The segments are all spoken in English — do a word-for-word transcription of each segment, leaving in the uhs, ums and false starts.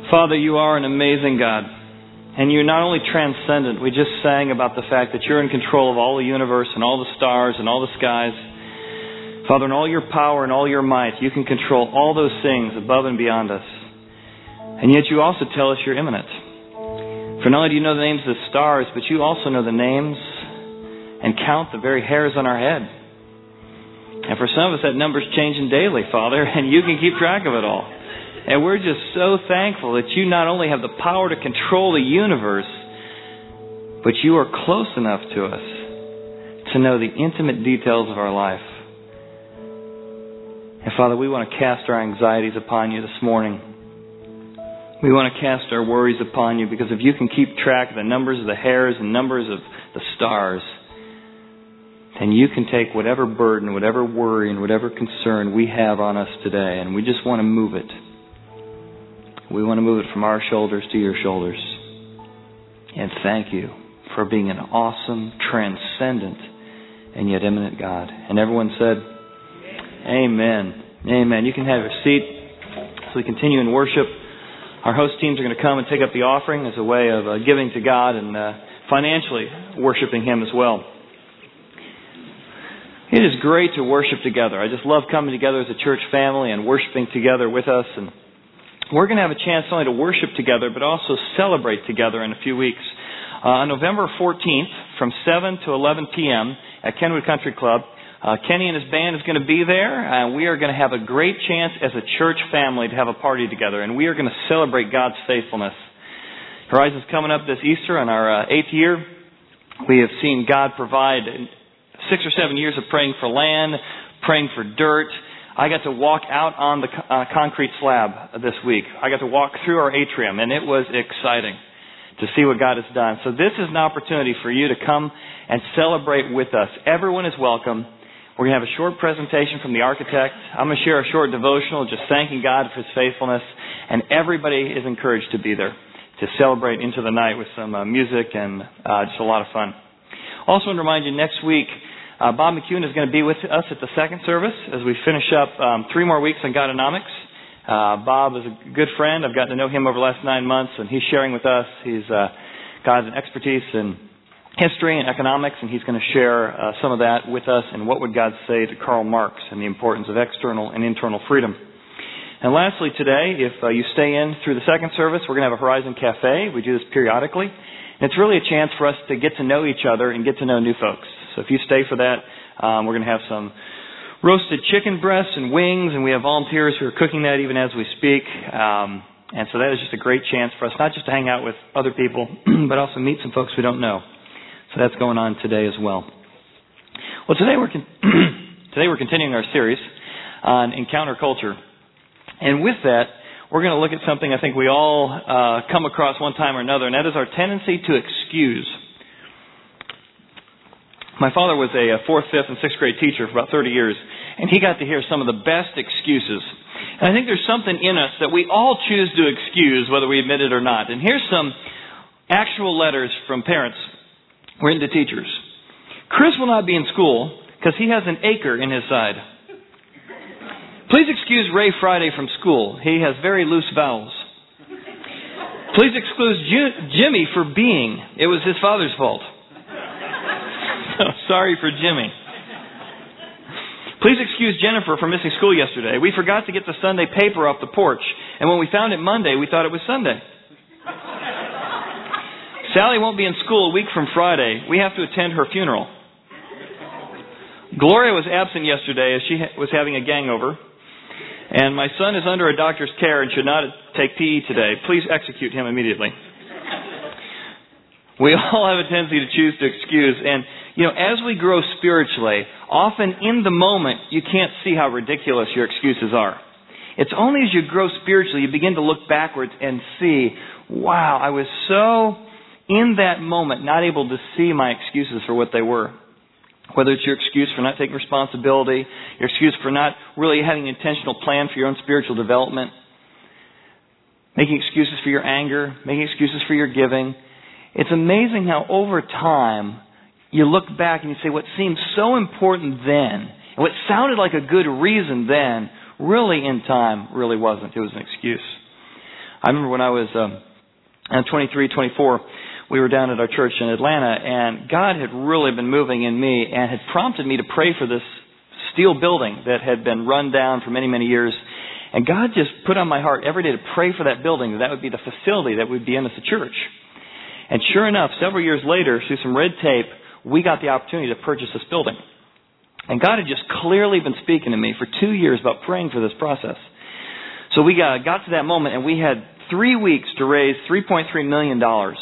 Father, you are an amazing God. And you're not only transcendent, we just sang about the fact that you're in control of all the universe and all the stars and all the skies. Father, in all your power and all your might, you can control all those things above and beyond us. And yet you also tell us you're immanent. For not only do you know the names of the stars, but you also know the names and count the very hairs on our head. And for some of us, that number's changing daily, Father, and you can keep track of it all. And we're just so thankful that you not only have the power to control the universe, but you are close enough to us to know the intimate details of our life. And Father, we want to cast our anxieties upon you this morning. We want to cast our worries upon you, because if you can keep track of the numbers of the hairs and numbers of the stars, then you can take whatever burden, whatever worry, and whatever concern we have on us today, and we just want to move it. We want to move it from our shoulders to your shoulders. And thank you for being an awesome, transcendent, and yet immanent God. And everyone said, Amen. Amen. You can have a seat as we continue in worship. Our host teams are going to come and take up the offering as a way of uh, giving to God and uh, financially worshiping Him as well. It is great to worship together. I just love coming together as a church family and worshiping together with us. And we're going to have a chance not only to worship together, but also celebrate together in a few weeks. Uh, on November fourteenth, from seven to eleven p.m. at Kenwood Country Club, uh, Kenny and his band is going to be there. And we are going to have a great chance as a church family to have a party together. And we are going to celebrate God's faithfulness. Horizon's coming up this Easter on our uh, eighth year. We have seen God provide six or seven years of praying for land, praying for dirt. I got to walk out on the uh, concrete slab this week. I got to walk through our atrium, and it was exciting to see what God has done. So this is an opportunity for you to come and celebrate with us. Everyone is welcome. We're going to have a short presentation from the architect. I'm going to share a short devotional just thanking God for His faithfulness. And everybody is encouraged to be there to celebrate into the night with some uh, music and uh, just a lot of fun. Also want to remind you, next week, Uh, Bob McCune is going to be with us at the second service as we finish up um, three more weeks on Godonomics. Uh, Bob is a good friend. I've gotten to know him over the last nine months, and he's sharing with us. He's uh, got an expertise in history and economics, and he's going to share uh, some of that with us and what would God say to Karl Marx and the importance of external and internal freedom. And lastly today, if uh, you stay in through the second service, we're going to have a Horizon Cafe. We do this periodically. And it's really a chance for us to get to know each other and get to know new folks. So if you stay for that, um, we're going to have some roasted chicken breasts and wings, and we have volunteers who are cooking that even as we speak. Um, and so that is just a great chance for us, not just to hang out with other people, but also meet some folks we don't know. So that's going on today as well. Well, today we're con- today we're continuing our series on encounter culture. And with that, we're going to look at something I think we all uh, come across one time or another, and that is our tendency to excuse. My father was a fourth, fifth, and sixth grade teacher for about thirty years, and he got to hear some of the best excuses. And I think there's something in us that we all choose to excuse, whether we admit it or not. And here's some actual letters from parents written to teachers. Chris will not be in school because he has an acre in his side. Please excuse Ray Friday from school. He has very loose vowels. Please excuse Jimmy for being. It was his father's fault. Sorry for Jimmy. Please excuse Jennifer for missing school yesterday. We forgot to get the Sunday paper off the porch, and when we found it Monday, we thought it was Sunday. Sally won't be in school a week from Friday. We have to attend her funeral. Gloria was absent yesterday as she was having a gangover. And my son is under a doctor's care and should not take P E today. Please execute him immediately. We all have a tendency to choose to excuse. And, you know, as we grow spiritually, often in the moment, you can't see how ridiculous your excuses are. It's only as you grow spiritually, you begin to look backwards and see, wow, I was so in that moment not able to see my excuses for what they were. Whether it's your excuse for not taking responsibility, your excuse for not really having an intentional plan for your own spiritual development, making excuses for your anger, making excuses for your giving. It's amazing how over time you look back and you say what seemed so important then, and what sounded like a good reason then, really in time really wasn't. It was an excuse. I remember when I was um, twenty-three, twenty-four, we were down at our church in Atlanta, and God had really been moving in me and had prompted me to pray for this steel building that had been run down for many, many years. And God just put on my heart every day to pray for that building, that that would be the facility that would be in as a church. And sure enough, several years later, through some red tape, we got the opportunity to purchase this building. And God had just clearly been speaking to me for two years about praying for this process. So we got, got to that moment, and we had three weeks to raise three point three million dollars.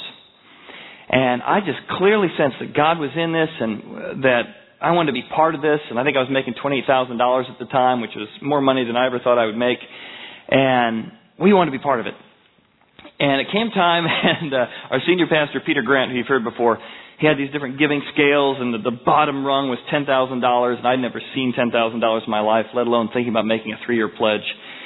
And I just clearly sensed that God was in this and that I wanted to be part of this. And I think I was making twenty-eight thousand dollars at the time, which was more money than I ever thought I would make. And we wanted to be part of it. And it came time, and uh, our senior pastor, Peter Grant, who you've heard before, he had these different giving scales, and the, the bottom rung was ten thousand dollars. And I'd never seen ten thousand dollars in my life, let alone thinking about making a three-year pledge.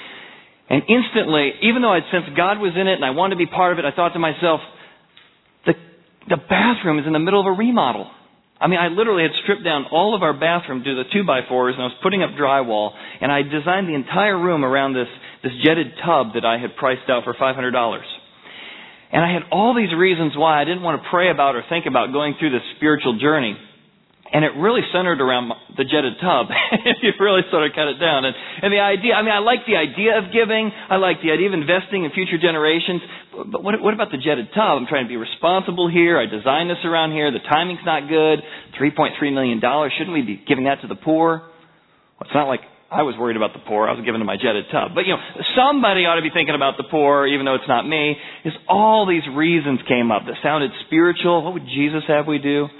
And instantly, even though I'd sensed God was in it and I wanted to be part of it, I thought to myself, the, the bathroom is in the middle of a remodel. I mean, I literally had stripped down all of our bathroom to the two by fours, and I was putting up drywall, and I designed the entire room around this, this jetted tub that I had priced out for five hundred dollars. And I had all these reasons why I didn't want to pray about or think about going through this spiritual journey. And it really centered around the jetted tub. You really sort of cut it down. And, and the idea, I mean, I like the idea of giving. I like the idea of investing in future generations. But what, what about the jetted tub? I'm trying to be responsible here. I designed this around here. The timing's not good. three point three million dollars. Shouldn't we be giving that to the poor? Well, it's not like I was worried about the poor. I was giving to my jetted tub. But, you know, somebody ought to be thinking about the poor, even though it's not me. Because all these reasons came up that sounded spiritual. What would Jesus have we do?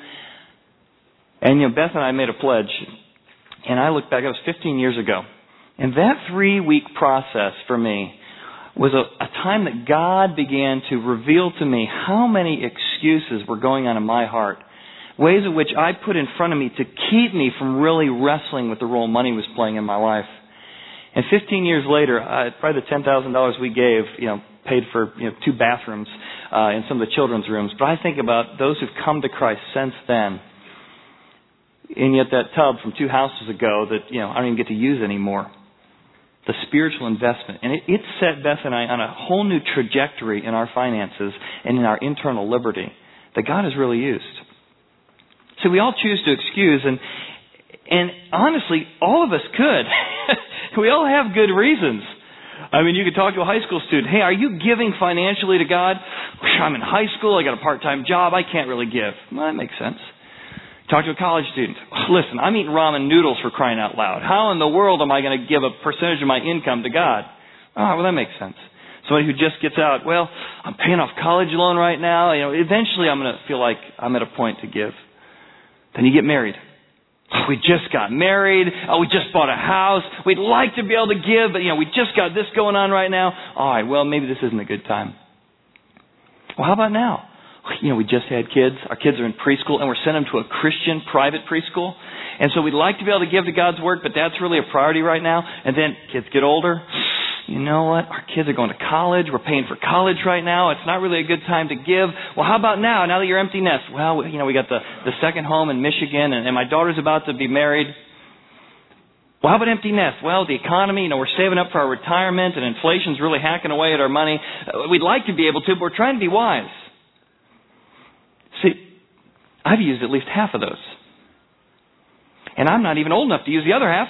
And, you know, Beth and I made a pledge, and I look back, it was fifteen years ago. And that three-week process for me was a, a time that God began to reveal to me how many excuses were going on in my heart, ways in which I put in front of me to keep me from really wrestling with the role money was playing in my life. And fifteen years later, uh, probably the ten thousand dollars we gave, you know, paid for you know two bathrooms uh, in some of the children's rooms. But I think about those who've come to Christ since then. And yet that tub from two houses ago that, you know, I don't even get to use anymore. The spiritual investment. And it, it set Beth and I on a whole new trajectory in our finances and in our internal liberty that God has really used. So we all choose to excuse, and and honestly, all of us could. We all have good reasons. I mean, you could talk to a high school student. Hey, are you giving financially to God? I'm in high school. I got a part-time job. I can't really give. Well, that makes sense. Talk to a college student. Listen, I'm eating ramen noodles for crying out loud. How in the world am I going to give a percentage of my income to God? Oh, well, that makes sense. Somebody who just gets out, well, I'm paying off college loan right now. You know, eventually I'm going to feel like I'm at a point to give. Then you get married. Oh, we just got married. Oh, we just bought a house. We'd like to be able to give, but, you know, we just got this going on right now. All right, well, maybe this isn't a good time. Well, how about now? You know, we just had kids. Our kids are in preschool, and we're sending them to a Christian private preschool. And so we'd like to be able to give to God's work, but that's really a priority right now. And then kids get older. You know what? Our kids are going to college. We're paying for college right now. It's not really a good time to give. Well, how about now? Now that you're empty nest. Well, you know, we got the, the second home in Michigan, and, and my daughter's about to be married. Well, how about empty nest? Well, the economy, you know, we're saving up for our retirement, and inflation's really hacking away at our money. Uh, we'd like to be able to, but we're trying to be wise. See, I've used at least half of those. And I'm not even old enough to use the other half.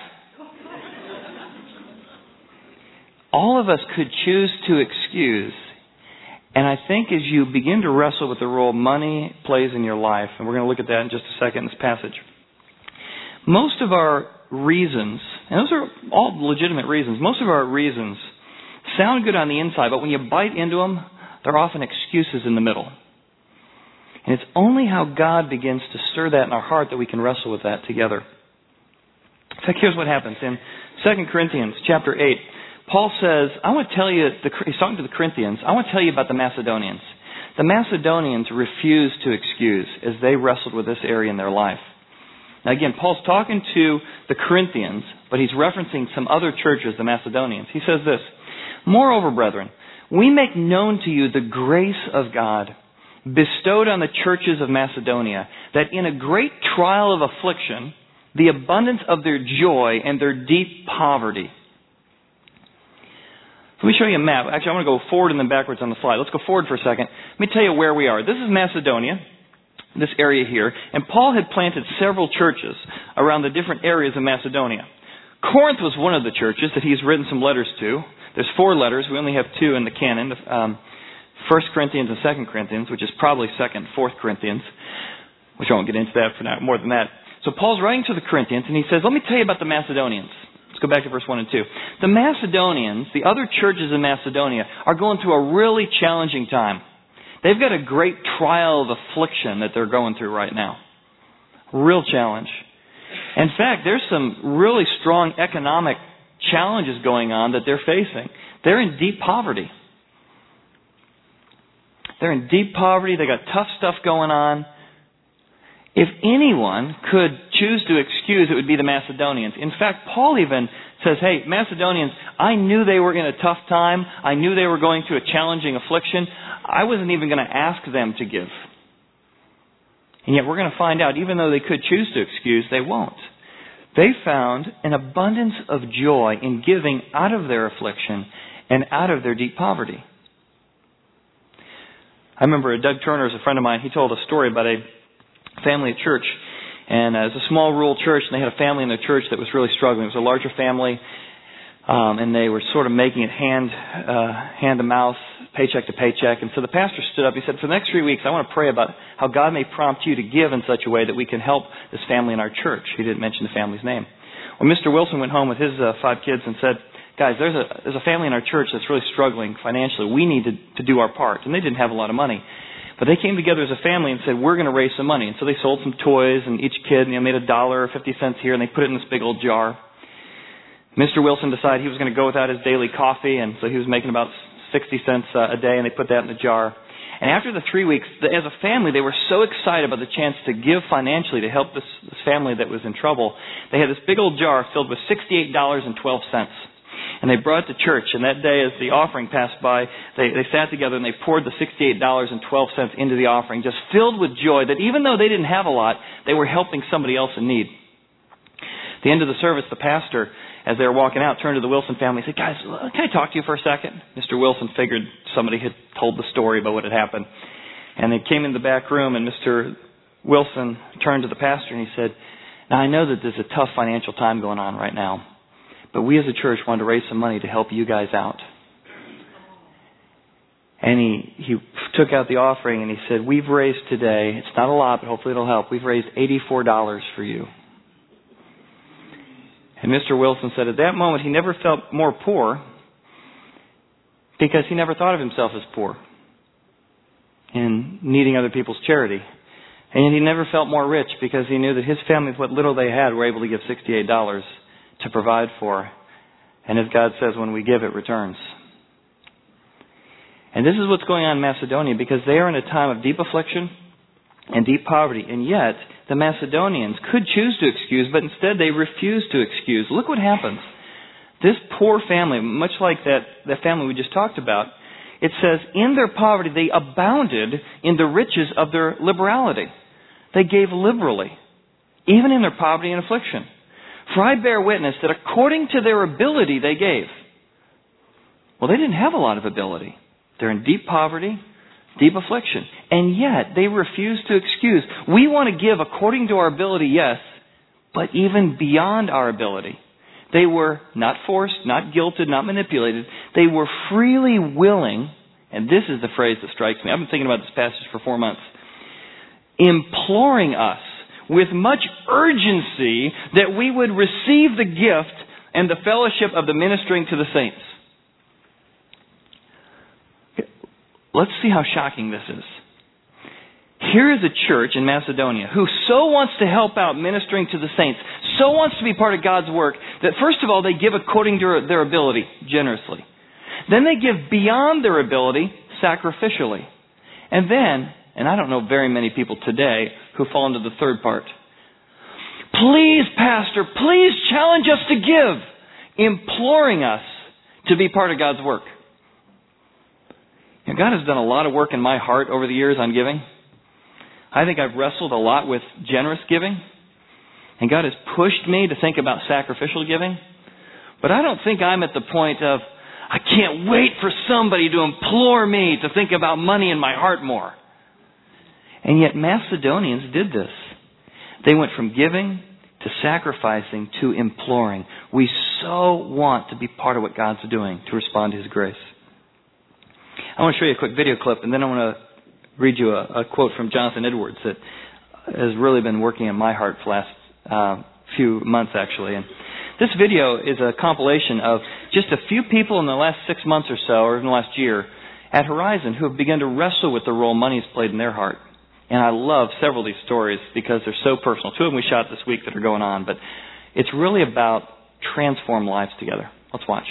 All of us could choose to excuse. And I think as you begin to wrestle with the role money plays in your life, and we're going to look at that in just a second in this passage, most of our reasons, and those are all legitimate reasons, most of our reasons sound good on the inside, but when you bite into them, they're often excuses in the middle. And it's only how God begins to stir that in our heart that we can wrestle with that together. In fact, here's what happens. In Second Corinthians chapter eight, Paul says, I want to tell you, the, he's talking to the Corinthians, I want to tell you about the Macedonians. The Macedonians refused to excuse as they wrestled with this area in their life. Now again, Paul's talking to the Corinthians, but he's referencing some other churches, the Macedonians. He says this, Moreover, brethren, we make known to you the grace of God bestowed on the churches of Macedonia, that in a great trial of affliction, the abundance of their joy and their deep poverty. Let me show you a map. Actually, I want to go forward and then backwards on the slide. Let's go forward for a second. Let me tell you where we are. This is Macedonia, this area here. And Paul had planted several churches around the different areas of Macedonia. Corinth was one of the churches that he's written some letters to. There's four letters. We only have two in the canon. Um, First Corinthians and Second Corinthians, which is probably Second, Fourth Corinthians, which I won't get into that for now, more than that. So Paul's writing to the Corinthians, and he says, let me tell you about the Macedonians. Let's go back to verse one and two. The Macedonians, the other churches in Macedonia, are going through a really challenging time. They've got a great trial of affliction that they're going through right now. Real challenge. In fact, there's some really strong economic challenges going on that they're facing. They're in deep poverty. They're in deep poverty. They got tough stuff going on. If anyone could choose to excuse, it would be the Macedonians. In fact, Paul even says, hey, Macedonians, I knew they were in a tough time. I knew they were going through a challenging affliction. I wasn't even going to ask them to give. And yet we're going to find out, even though they could choose to excuse, they won't. They found an abundance of joy in giving out of their affliction and out of their deep poverty. I remember Doug Turner is a friend of mine. He told a story about a family at church. And uh, it was a small rural church, and they had a family in their church that was really struggling. It was a larger family, um, and they were sort of making it hand, uh, hand to mouth, paycheck to paycheck. And so the pastor stood up. He said, for the next three weeks, I want to pray about how God may prompt you to give in such a way that we can help this family in our church. He didn't mention the family's name. Well, Mister Wilson went home with his uh, five kids and said, guys, there's a there's a family in our church that's really struggling financially. We need to, to do our part. And they didn't have a lot of money. But they came together as a family and said, we're going to raise some money. And so they sold some toys, and each kid you know, made a dollar or fifty cents here, and they put it in this big old jar. Mister Wilson decided he was going to go without his daily coffee, and so he was making about sixty cents a day, and they put that in the jar. And after the three weeks, as a family, they were so excited about the chance to give financially to help this, this family that was in trouble. They had this big old jar filled with sixty-eight dollars and twelve cents. And they brought it to church, and that day as the offering passed by, they, they sat together and they poured the sixty-eight dollars and twelve cents into the offering, just filled with joy that even though they didn't have a lot, they were helping somebody else in need. At the end of the service, the pastor, as they were walking out, turned to the Wilson family and said, guys, can I talk to you for a second? Mister Wilson figured somebody had told the story about what had happened. And they came in the back room, and Mister Wilson turned to the pastor and he said, now I know that there's a tough financial time going on right now, but we as a church wanted to raise some money to help you guys out. And he, he took out the offering and he said, we've raised today, it's not a lot, but hopefully it'll help, we've raised eighty-four dollars for you. And Mister Wilson said at that moment he never felt more poor because he never thought of himself as poor and needing other people's charity. And he never felt more rich because he knew that his family, with what little they had, were able to give sixty-eight dollars to provide for. And as God says, when we give, it returns. And this is what's going on in Macedonia, because they are in a time of deep affliction and deep poverty. And yet, the Macedonians could choose to excuse, but instead they refuse to excuse. Look what happens. This poor family, much like that, that family we just talked about, it says, in their poverty they abounded in the riches of their liberality. They gave liberally, even in their poverty and affliction. For I bear witness that according to their ability they gave. Well, they didn't have a lot of ability. They're in deep poverty, deep affliction. And yet they refuse to excuse. We want to give according to our ability, yes, but even beyond our ability. They were not forced, not guilted, not manipulated. They were freely willing, and this is the phrase that strikes me. I've been thinking about this passage for four months. Imploring us with much urgency that we would receive the gift and the fellowship of the ministering to the saints. Let's see how shocking this is. Here is a church in Macedonia who so wants to help out ministering to the saints, so wants to be part of God's work, that first of all they give according to their ability, generously. Then they give beyond their ability, sacrificially. And then, and I don't know very many people today who fall into the third part. Please, Pastor, please challenge us to give, imploring us to be part of God's work. You know, God has done a lot of work in my heart over the years on giving. I think I've wrestled a lot with generous giving. And God has pushed me to think about sacrificial giving. But I don't think I'm at the point of, I can't wait for somebody to implore me to think about money in my heart more. And yet Macedonians did this. They went from giving to sacrificing to imploring. We so want to be part of what God's doing to respond to His grace. I want to show you a quick video clip, and then I want to read you a, a quote from Jonathan Edwards that has really been working in my heart for the last uh, few months, actually. And this video is a compilation of just a few people in the last six months or so, or even the last year, at Horizon who have begun to wrestle with the role money has played in their heart. And I love several of these stories because they're so personal. Two of them we shot this week that are going on, but it's really about transform lives together. Let's watch.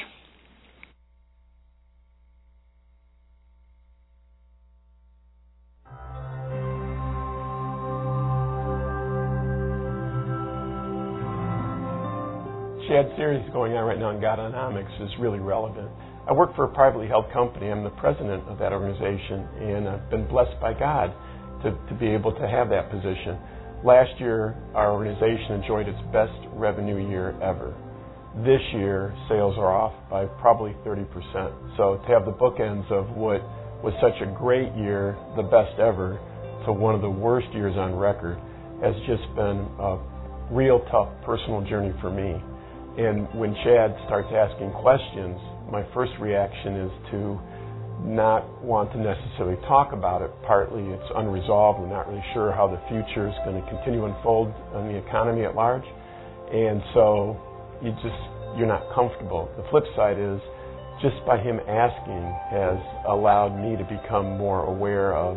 Chad's series going on right now in Godonomics is really relevant. I work for a privately held company. I'm the president of that organization, and I've been blessed by God to, to be able to have that position. Last year, our organization enjoyed its best revenue year ever. This year, sales are off by probably thirty percent. So to have the bookends of what was such a great year, the best ever, to one of the worst years on record has just been a real tough personal journey for me. And when Chad starts asking questions, my first reaction is to not want to necessarily talk about it. Partly it's unresolved. We're not really sure how the future is going to continue to unfold on the economy at large. And so you just, you're not comfortable. The flip side is just by him asking has allowed me to become more aware of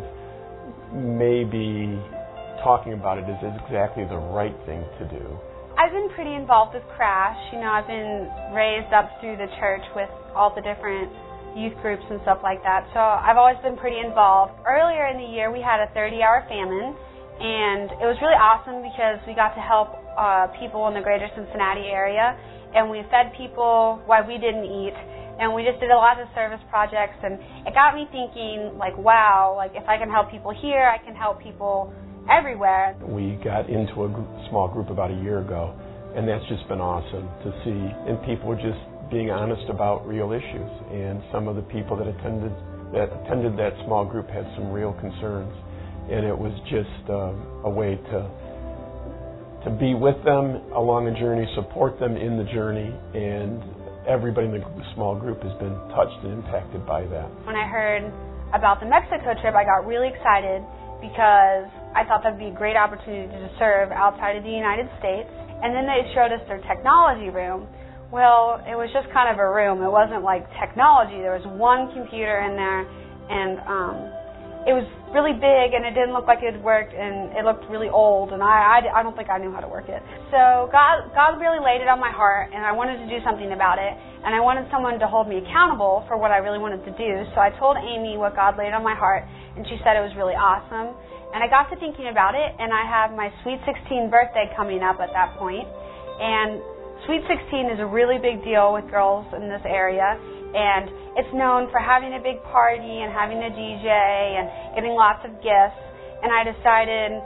maybe talking about it is exactly the right thing to do. I've been pretty involved with Crash. You know, I've been raised up through the church with all the different youth groups and stuff like that. So I've always been pretty involved. Earlier in the year, we had a thirty-hour famine, and it was really awesome because we got to help uh, people in the greater Cincinnati area, and we fed people while we didn't eat, and we just did a lot of service projects, and it got me thinking, like, wow, like if I can help people here, I can help people everywhere. We got into a group, small group about a year ago, and that's just been awesome to see. And people were just being honest about real issues. And some of the people that attended that attended that small group had some real concerns, and it was just uh, a way to to be with them along a journey, support them in the journey, and everybody in the small group has been touched and impacted by that. When I heard about the Mexico trip, I got really excited because I thought that would be a great opportunity to serve outside of the United States. And then they showed us their technology room. Well, it was just kind of a room. It wasn't like technology. There was one computer in there, and um, it was really big, and it didn't look like it worked, and it looked really old, and I, I, I don't think I knew how to work it. So God, God really laid it on my heart, and I wanted to do something about it, and I wanted someone to hold me accountable for what I really wanted to do. So I told Amy what God laid on my heart, and she said it was really awesome. And I got to thinking about it, and I have my Sweet sixteen birthday coming up at that point. And Sweet sixteen is a really big deal with girls in this area, and it's known for having a big party and having a D J and getting lots of gifts. And I decided,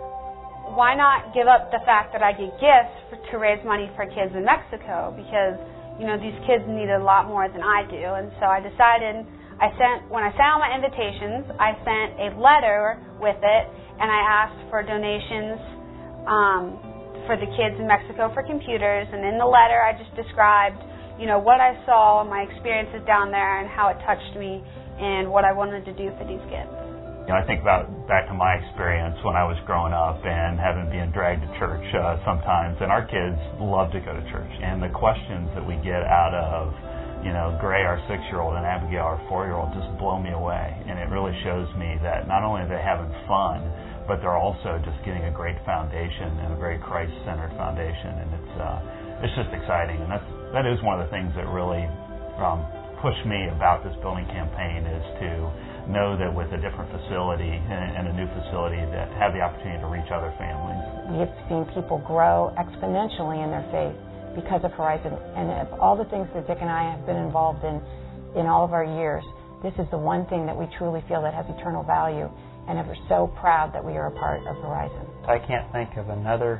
why not give up the fact that I get gifts for, to raise money for kids in Mexico? Because, you know, these kids need a lot more than I do. And so I decided, I sent, when I sent out my invitations, I sent a letter with it, and I asked for donations um, for the kids in Mexico for computers. And in the letter, I just described, you know, what I saw and my experiences down there and how it touched me and what I wanted to do for these kids. You know, I think about back to my experience when I was growing up and having been dragged to church uh, sometimes, and our kids love to go to church. And the questions that we get out of, you know, Gray, our six-year-old, and Abigail, our four-year-old, just blow me away. And it really shows me that not only are they having fun, but they're also just getting a great foundation and a very Christ-centered foundation. And it's uh, it's just exciting. And that's that is one of the things that really um, pushed me about this building campaign, is to know that with a different facility and a new facility that have the opportunity to reach other families. We've seen people grow exponentially in their faith because of Horizon. And of all the things that Dick and I have been involved in in all of our years, this is the one thing that we truly feel that has eternal value, and we're so proud that we are a part of Horizon. I can't think of another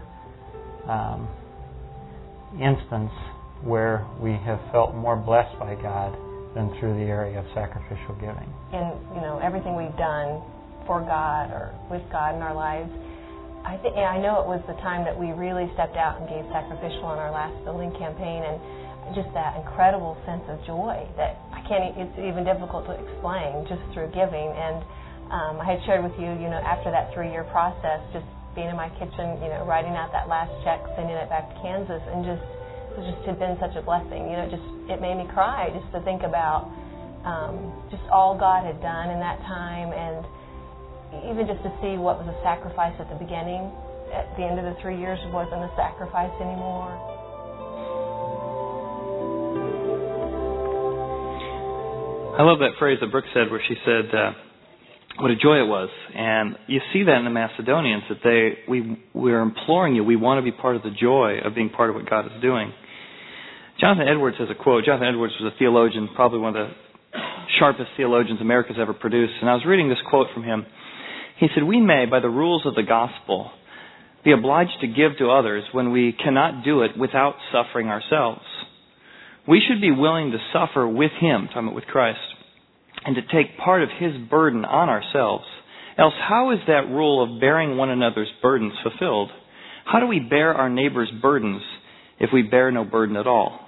um, instance where we have felt more blessed by God than through the area of sacrificial giving. And, you know, everything we've done for God or with God in our lives, I think I know it was the time that we really stepped out and gave sacrificial on our last building campaign, and just that incredible sense of joy that I can't, it's even difficult to explain just through giving. And um, I had shared with you, you know, after that three-year process, just being in my kitchen, you know, writing out that last check, sending it back to Kansas, and just it just had been such a blessing. You know, just it made me cry just to think about um, just all God had done in that time, and even just to see what was a sacrifice at the beginning. At the end of the three years, it wasn't a sacrifice anymore. I love that phrase that Brooke said, where she said, Uh, what a joy it was. And you see that in the Macedonians, that they we we're imploring you, we want to be part of the joy of being part of what God is doing. Jonathan Edwards has a quote. Jonathan Edwards was a theologian, probably one of the sharpest theologians America's ever produced. And I was reading this quote from him. He said, "We may, by the rules of the gospel, be obliged to give to others when we cannot do it without suffering ourselves. We should be willing to suffer with Him," talking about with Christ, "and to take part of His burden on ourselves. Else how is that rule of bearing one another's burdens fulfilled? How do we bear our neighbor's burdens if we bear no burden at all?"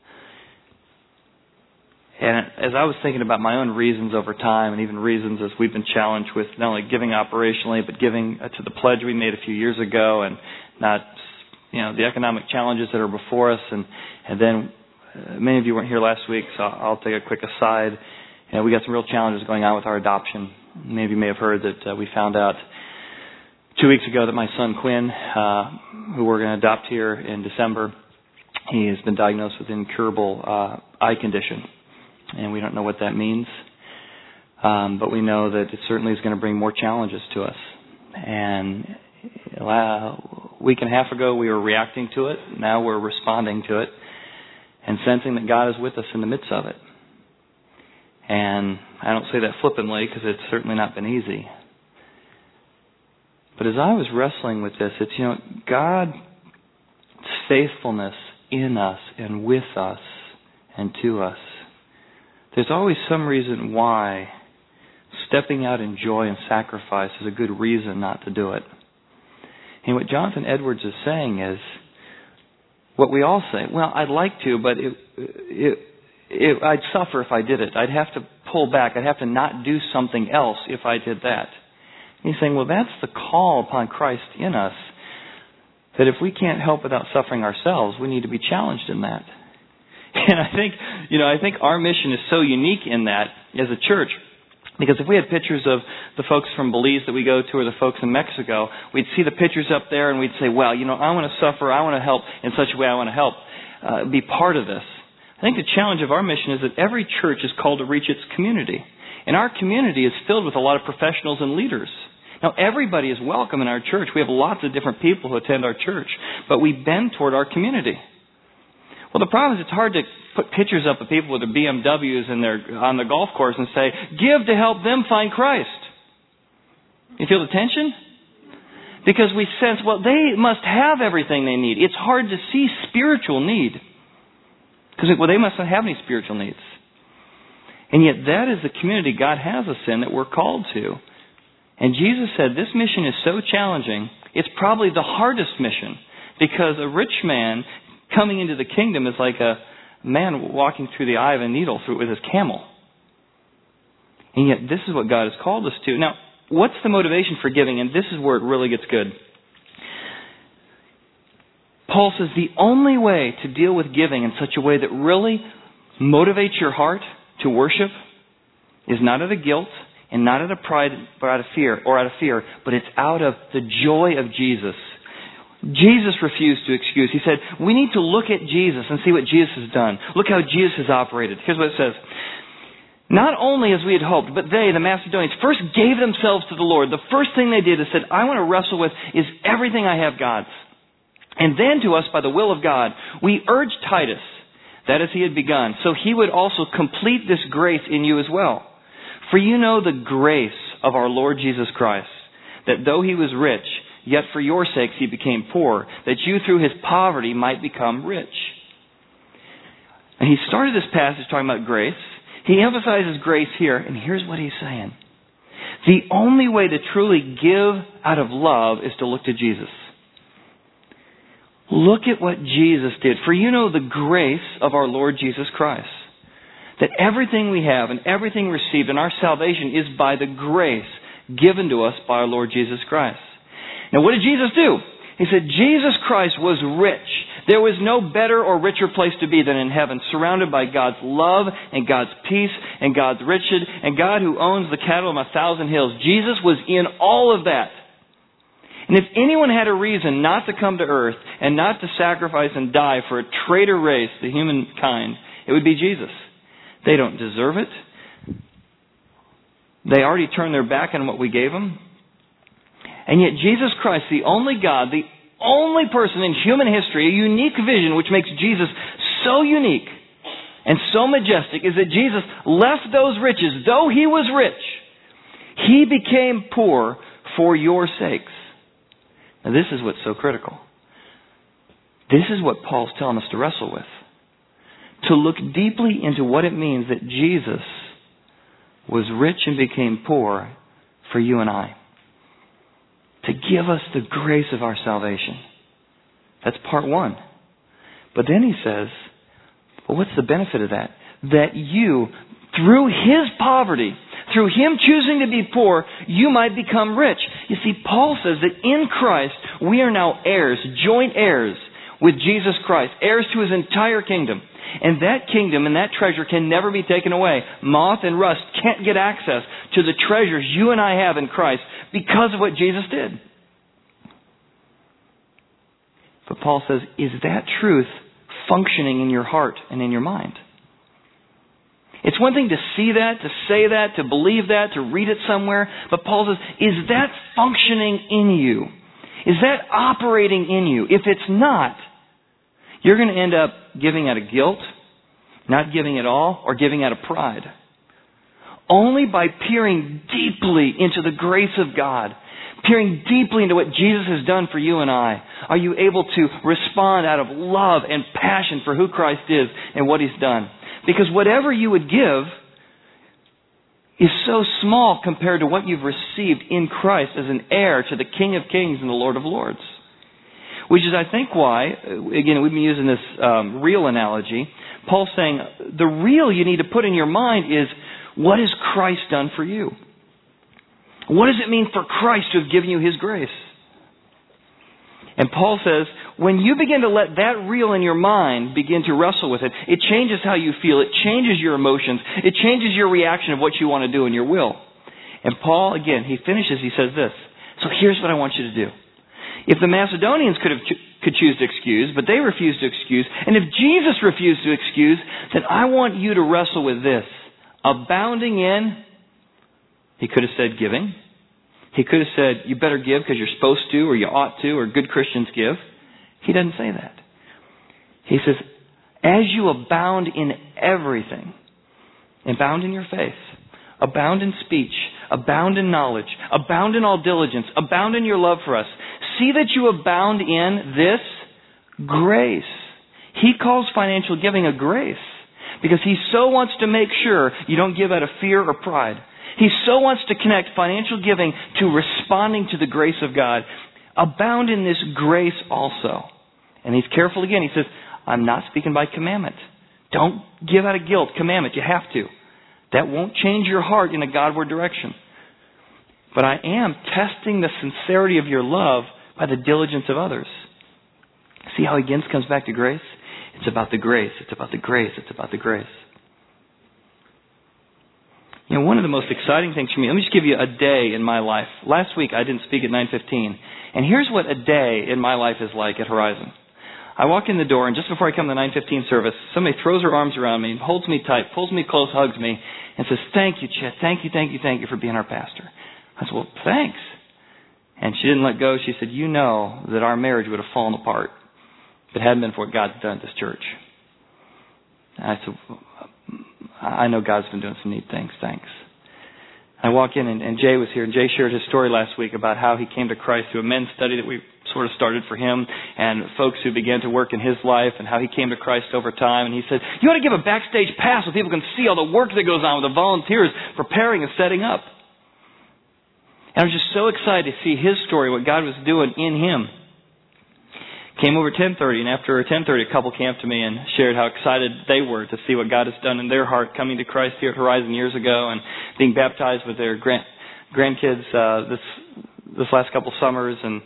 And as I was thinking about my own reasons over time, and even reasons as we've been challenged with not only giving operationally, but giving to the pledge we made a few years ago, and not, you know, the economic challenges that are before us, and and then uh, many of you weren't here last week, so I'll take a quick aside. You know, we got some real challenges going on with our adoption. Many of you may have heard that uh, we found out two weeks ago that my son Quinn, uh, who we're going to adopt here in December, he has been diagnosed with an incurable uh, eye condition. And we don't know what that means. Um, but we know that it certainly is going to bring more challenges to us. And a week and a half ago we were reacting to it. Now we're responding to it and sensing that God is with us in the midst of it. And I don't say that flippantly because it's certainly not been easy. But as I was wrestling with this, it's, you know, God's faithfulness in us and with us and to us. There's always some reason why stepping out in joy and sacrifice is a good reason not to do it. And what Jonathan Edwards is saying is what we all say. Well, I'd like to, but it, it, it, I'd suffer if I did it. I'd have to pull back. I'd have to not do something else if I did that. And he's saying, well, that's the call upon Christ in us, that if we can't help without suffering ourselves, we need to be challenged in that. And I think, you know, I think our mission is so unique in that as a church. Because if we had pictures of the folks from Belize that we go to or the folks in Mexico, we'd see the pictures up there and we'd say, well, you know, I want to suffer, I want to help in such a way I want to help, uh, be part of this. I think the challenge of our mission is that every church is called to reach its community. And our community is filled with a lot of professionals and leaders. Now, everybody is welcome in our church. We have lots of different people who attend our church. But we bend toward our community. Well, the problem is it's hard to put pictures up of people with their B M Ws and their on the golf course and say, give to help them find Christ. You feel the tension? Because we sense, well, they must have everything they need. It's hard to see spiritual need. Because, well, they must not have any spiritual needs. And yet that is the community God has us in that we're called to. And Jesus said this mission is so challenging, it's probably the hardest mission. Because a rich man coming into the kingdom is like a man walking through the eye of a needle through with his camel. And yet this is what God has called us to. Now, what's the motivation for giving? And this is where it really gets good. Paul says the only way to deal with giving in such a way that really motivates your heart to worship is not out of guilt and not out of pride but out of fear or out of fear, but it's out of the joy of Jesus. Jesus refused to excuse. He said, we need to look at Jesus and see what Jesus has done. Look how Jesus has operated. Here's what it says. Not only as we had hoped, but they, the Macedonians, first gave themselves to the Lord. The first thing they did is said, I want to wrestle with is everything I have God's. And then to us, by the will of God, we urged Titus, that as he had begun, so he would also complete this grace in you as well. For you know the grace of our Lord Jesus Christ, that though he was rich, yet for your sakes he became poor, that you through his poverty might become rich. And he started this passage talking about grace. He emphasizes grace here, and here's what he's saying. The only way to truly give out of love is to look to Jesus. Look at what Jesus did. For you know the grace of our Lord Jesus Christ. That everything we have and everything received in our salvation is by the grace given to us by our Lord Jesus Christ. Now what did Jesus do? He said Jesus Christ was rich. There was no better or richer place to be than in heaven, surrounded by God's love and God's peace and God's riches and God who owns the cattle on a thousand hills. Jesus was in all of that. And if anyone had a reason not to come to earth and not to sacrifice and die for a traitor race, the humankind, it would be Jesus. They don't deserve it. They already turned their back on what we gave them. And yet Jesus Christ, the only God, the only person in human history, a unique vision which makes Jesus so unique and so majestic, is that Jesus left those riches. Though He was rich, He became poor for your sakes. Now this is what's so critical. This is what Paul's telling us to wrestle with. To look deeply into what it means that Jesus was rich and became poor for you and I. To give us the grace of our salvation. That's part one. But then he says, well, what's the benefit of that? That you, through His poverty, through Him choosing to be poor, you might become rich. You see, Paul says that in Christ, we are now heirs, joint heirs with Jesus Christ, heirs to His entire kingdom. And that kingdom and that treasure can never be taken away. Moth and rust can't get access to the treasures you and I have in Christ because of what Jesus did. But Paul says, is that truth functioning in your heart and in your mind? It's one thing to see that, to say that, to believe that, to read it somewhere. But Paul says, is that functioning in you? Is that operating in you? If it's not, you're going to end up giving out of guilt, not giving at all, or giving out of pride. Only by peering deeply into the grace of God, peering deeply into what Jesus has done for you and I, are you able to respond out of love and passion for who Christ is and what He's done. Because whatever you would give is so small compared to what you've received in Christ as an heir to the King of Kings and the Lord of Lords. Which is, I think, why, again, we've been using this um, real analogy. Paul's saying the real you need to put in your mind is, what has Christ done for you? What does it mean for Christ to have given you His grace? And Paul says, when you begin to let that real in your mind begin to wrestle with it, it changes how you feel. It changes your emotions. It changes your reaction of what you want to do in your will. And Paul, again, he finishes, he says this. So here's what I want you to do. If the Macedonians could have cho- could choose to excuse, but they refused to excuse, and if Jesus refused to excuse, then I want you to wrestle with this. Abounding in, he could have said giving. He could have said, you better give because you're supposed to, or you ought to, or good Christians give. He doesn't say that. He says, as you abound in everything, abound in your faith, abound in speech, abound in knowledge, abound in all diligence, abound in your love for us. See that you abound in this grace. He calls financial giving a grace because He so wants to make sure you don't give out of fear or pride. He so wants to connect financial giving to responding to the grace of God. Abound in this grace also. And he's careful again. He says, I'm not speaking by commandment. Don't give out of guilt. Commandment. You have to. That won't change your heart in a Godward direction. But I am testing the sincerity of your love by the diligence of others. See how he again comes back to grace? It's about the grace. It's about the grace. It's about the grace. You know, one of the most exciting things for me, let me just give you a day in my life. Last week I didn't speak at nine fifteen. And here's what a day in my life is like at Horizon. I walk in the door, and just before I come to the nine fifteen service, somebody throws her arms around me, holds me tight, pulls me close, hugs me, and says, thank you, Chet. Thank you, thank you, thank you for being our pastor. I said, well, thanks. And she didn't let go. She said, you know that our marriage would have fallen apart if it hadn't been for what God's done at this church. And I said, I know God's been doing some neat things. Thanks. I walk in, and, and Jay was here, and Jay shared his story last week about how he came to Christ through a men's study that we sort of started for him, and folks who began to work in his life, and how he came to Christ over time. And he said, you ought to give a backstage pass so people can see all the work that goes on with the volunteers preparing and setting up. And I was just so excited to see his story, what God was doing in him. Came over ten thirty, and after ten thirty, a couple came up to me and shared how excited they were to see what God has done in their heart, coming to Christ here at Horizon years ago and being baptized with their grand, grandkids uh, this this last couple summers. And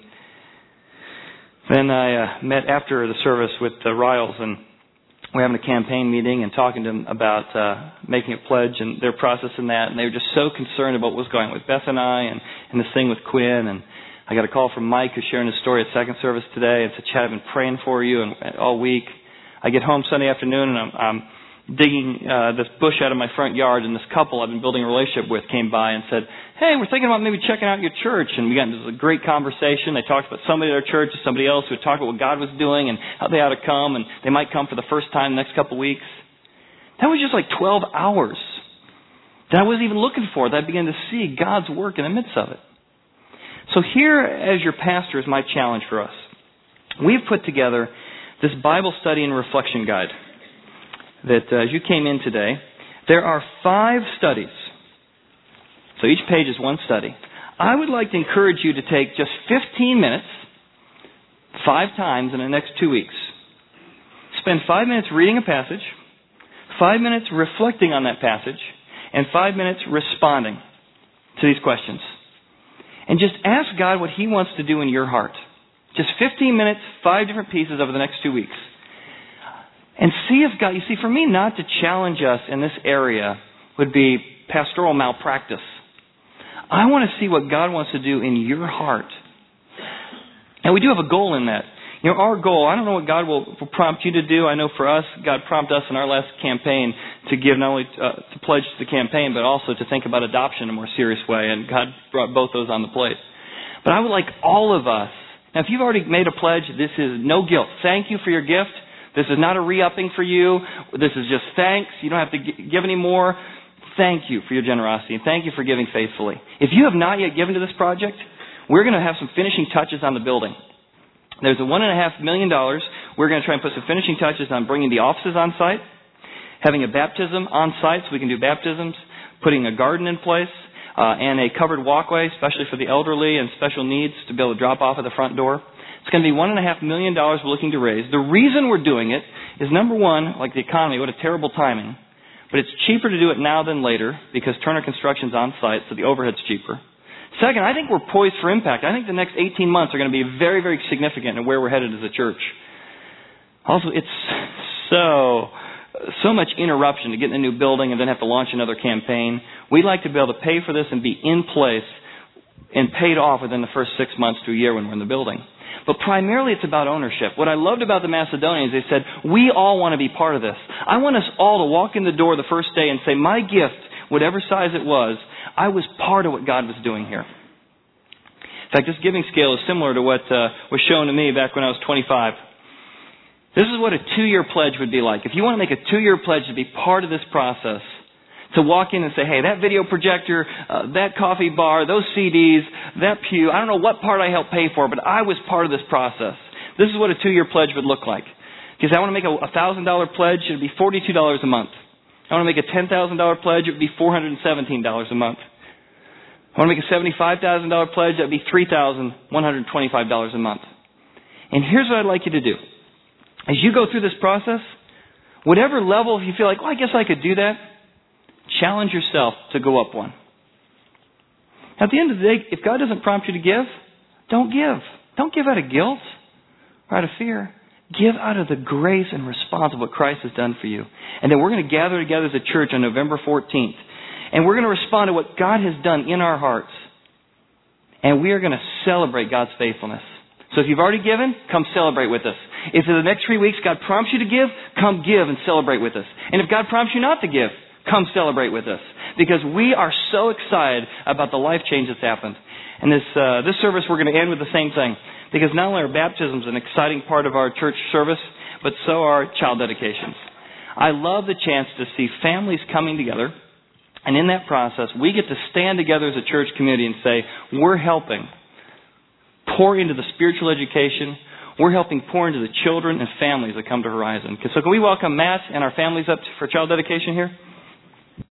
then I uh, met after the service with the Riles, and we're having a campaign meeting and talking to them about uh, making a pledge and their process in that. And they were just so concerned about what was going on with Beth and I, and, and this thing with Quinn. And I got a call from Mike, who's sharing his story at second service today, and said, Chad, I've been praying for you and, and all week. I get home Sunday afternoon, and I'm, I'm digging uh, this bush out of my front yard, and this couple I've been building a relationship with came by and said, hey, we're thinking about maybe checking out your church. And we got into a great conversation. They talked about somebody at our church, somebody else who would talk about what God was doing and how they ought to come, and they might come for the first time the next couple of weeks. That was just like twelve hours that I wasn't even looking for, that I began to see God's work in the midst of it. So here, as your pastor, is my challenge for us. We've put together this Bible study and reflection guide that, uh, as you came in today, there are five studies. So each page is one study. I would like to encourage you to take just fifteen minutes, five times in the next two weeks. Spend five minutes reading a passage, five minutes reflecting on that passage, and five minutes responding to these questions. And just ask God what He wants to do in your heart. Just fifteen minutes, five different pieces over the next two weeks. And see if God, you see, for me not to challenge us in this area would be pastoral malpractice. I want to see what God wants to do in your heart. And we do have a goal in that. You know, our goal, I don't know what God will, will prompt you to do. I know for us, God prompted us in our last campaign to give not only uh, to pledge to the campaign, but also to think about adoption in a more serious way. And God brought both those on the plate. But I would like all of us, now if you've already made a pledge, this is no guilt. Thank you for your gift. This is not a re-upping for you. This is just thanks. You don't have to give any more. Thank you for your generosity, and thank you for giving faithfully. If you have not yet given to this project, we're going to have some finishing touches on the building. There's a one and a half million dollars. We're going to try and put some finishing touches on bringing the offices on site, having a baptism on site so we can do baptisms, putting a garden in place, uh, and a covered walkway, especially for the elderly and special needs, to be able to drop off at the front door. It's going to be one and a half million dollars we're looking to raise. The reason we're doing it is, number one, like the economy, what a terrible timing. But it's cheaper to do it now than later because Turner Construction's on site, so the overhead's cheaper. Second, I think we're poised for impact. I think the next eighteen months are going to be very, very significant in where we're headed as a church. Also, it's so, so much interruption to get in a new building and then have to launch another campaign. We'd like to be able to pay for this and be in place and paid off within the first six months to a year when we're in the building. But primarily it's about ownership. What I loved about the Macedonians, they said, we all want to be part of this. I want us all to walk in the door the first day and say, my gift, whatever size it was, I was part of what God was doing here. In fact, this giving scale is similar to what uh, was shown to me back when I was twenty-five. This is what a two-year pledge would be like. If you want to make a two-year pledge to be part of this process, to walk in and say, hey, that video projector, uh, that coffee bar, those C Ds, that pew, I don't know what part I helped pay for, but I was part of this process. This is what a two-year pledge would look like. Because I want to make a one thousand dollars pledge, it would be forty-two dollars a month. I want to make a ten thousand dollars pledge, it would be four hundred seventeen dollars a month. I want to make a seventy-five thousand dollars pledge, that would be three thousand one hundred twenty-five dollars a month. And here's what I'd like you to do. As you go through this process, whatever level, if you feel like, well, I guess I could do that, challenge yourself to go up one. At the end of the day, if God doesn't prompt you to give, don't give. Don't give out of guilt or out of fear. Give out of the grace and response of what Christ has done for you. And then we're going to gather together as a church on November fourteenth. And we're going to respond to what God has done in our hearts. And we are going to celebrate God's faithfulness. So if you've already given, come celebrate with us. If in the next three weeks God prompts you to give, come give and celebrate with us. And if God prompts you not to give, come celebrate with us. Because we are so excited about the life change that's happened. And this uh, this service we're going to end with the same thing. Because not only are baptisms an exciting part of our church service, but so are child dedications. I love the chance to see families coming together And in that process, we get to stand together as a church community and say, we're helping pour into the spiritual education. We're helping pour into the children and families that come to Horizon. So can we welcome Matt and our families up for child dedication here?